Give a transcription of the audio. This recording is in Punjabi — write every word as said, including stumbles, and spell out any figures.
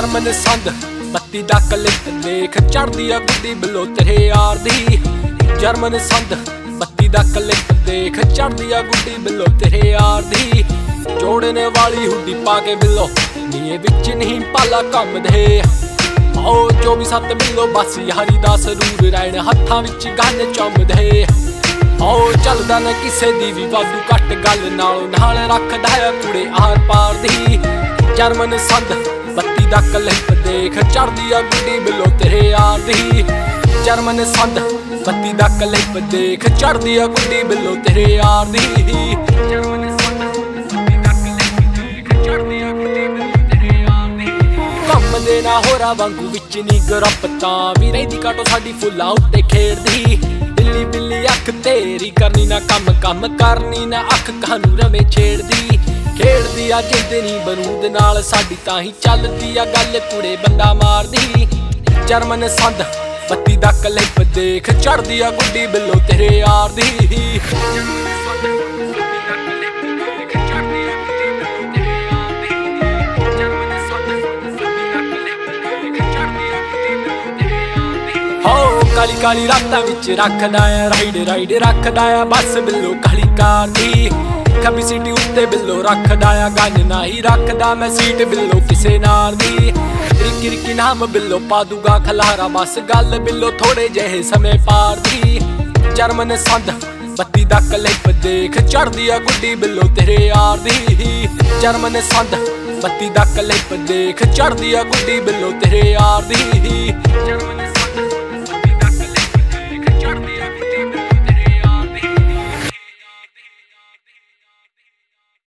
ਜਰਮਨ ਸੰਦ ਬੱਤੀ ਦਾ ਕਲਿੱਪ ਦੇਖ ਚੜਦੀ ਆ ਗੁੱਡੀ ਬਿੱਲੋ ਤੇਰੇ ਯਾਰ ਦੀ। ਜਰਮਨ ਸੰਦ ਬੱਤੀ ਦਾ ਕਲਿੱਪ ਦੇਖ ਚੜਦੀ ਆ ਗੁੱਡੀ ਬਿੱਲੋ ਤੇਰੇ ਯਾਰ ਦੀ। ਜੋੜਨ ਵਾਲੀ ਹੁੱਡੀ ਪਾ ਕੇ ਬਿੱਲੋ ਨੀਏ ਵਿੱਚ ਨਹੀਂ ਪਾਲਾ ਕੰਮ ਦੇ। ਆਓ ਚੌਵੀ ਸੱਤ ਬਿੱਲੋ ਬਸ ਯਾਰੀ ਦਾ ਸਰੂਰ ਰਹਿਣ ਹੱਥਾਂ ਵਿੱਚ ਗੰਨ ਚੁੰਮਦੇ। ਆਓ ਚੱਲਦਾ ਨਾ ਕਿਸੇ ਦੀ ਵੀ ਵਾਧੂ ਘੱਟ ਗੱਲ ਨਾਲੋਂ ਨਾਲ ਰੱਖਦਾ ਆ ਕੁੜੇ ਆਰ ਪਾਰ ਦੀ। ਜਰਮਨ ਸੰਦ ਬੱਤੀ ਦਾ ਕਲਿੱਪ ਦੇਖ ਚੜਦੀ ਆ ਗੁੱਡੀ ਬਿੱਲੋ ਤੇਰੇ ਯਾਰ ਦੀ। ਜਰਮਨ ਸੰਦ ਬੱਤੀ ਦਾ ਕਲਿੱਪ ਦੇਖ ਚੜਦੀ ਆ ਗੁੱਡੀ ਬਿੱਲੋ ਤੇਰੇ ਯਾਰ ਦੀ। ਜਰਮਨ ਸੰਦ ਬੱਤੀ ਦਾ ਕਲਿੱਪ ਦੇਖ ਚੜਦੀ ਆ ਗੁੱਡੀ ਬਿੱਲੋ ਤੇਰੇ ਯਾਰ ਦੀ। ਕੰਮ ਦੇ ਨਾ ਹੋਰਾਂ ਵਾਂਗੂ ਵਿੱਚ ਨੀ ਗਰਪਤਾਂ ਵੀ ਰਹਿੰਦੀ ਕਾਟੋ ਸਾਡੀ ਫੁੱਲਾਂ ਉੱਤੇ ਖੇਡਦੀ। ਬਿੱਲੀ ਬਿੱਲੀ ਅੱਖ ਤੇਰੀ ਕਰਨੀ ਨਾ ਕੰਮ ਕੰਮ ਕਰਨੀ ਨਾ ਅੱਖ ਕਾਨੂੰ ਰਵੇਂ ਛੇੜਦੀ। ਖੇਡਦੀ ਆ ਜਿੰਦ ਨੀ ਬਰੂਦ ਨਾਲ ਸਾਡੀ ਤਾਂ ਹੀ ਚੱਲਦੀ ਆ ਗੱਲ ਕੁੜੇ ਬੰਦਾ ਮਾਰਦੀ। ਜਰਮਨ ਸੰਦ ਬੱਤੀ ਦਾ ਕਲਿੱਪ ਦੇਖ ਚੜਦੀ ਆ ਗੁੱਡੀ ਬਿੱਲੋ ਤੇਰੇ ਯਾਰ ਦੀ। ਕਾਲੀ ਕਾਲੀ ਰਾਤਾਂ ਵਿੱਚ ਰੱਖਦਾ ਆ ਰਾਈਡ ਰਾਈਡ ਰੱਖਦਾ ਆ ਬੱਸ ਬਿੱਲੋ ਕਾਲੀ ਕਾਰ ਦੀ। ਖੱਬੀ ਸੀਟ ਉੱਤੇ ਬਿੱਲੋ ਰੱਖਦਾ ਆ ਗੰਨ ਨਾ ਹੀ ਰੱਖਦਾ ਮੈਂ ਸੀਟ ਬਿੱਲੋ ਕਿਸੇ ਨਾਲ ਦੀ। ਰਿੱਕੀ ਰਿੱਕੀ ਨਾਮ ਬਿੱਲੋ ਪਾ ਦੂਗਾ ਖਲਾਰਾ ਬਸ ਗੱਲ ਬਿੱਲੋ ਥੋੜੇ ਜਿਹੇ ਸਮੇਂ ਪਾਰ ਦੀ। ਜਰਮਨ ਸੰਦ ਬੱਤੀ ਦਾ ਕਲਿੱਪ ਦੇਖ ਚੜਦੀ ਆ ਗੁੱਡੀ ਬਿੱਲੋ ਤੇਰੇ ਯਾਰ ਦੀ। ਜਰਮਨ ਸੰਦ ਬੱਤੀ ਦਾ ਕਲਿੱਪ ਦੇਖ ਚੜਦੀ ਆ ਗੁੱਡੀ ਬਿੱਲੋ ਤੇਰੇ ਯਾਰ ਦੀ।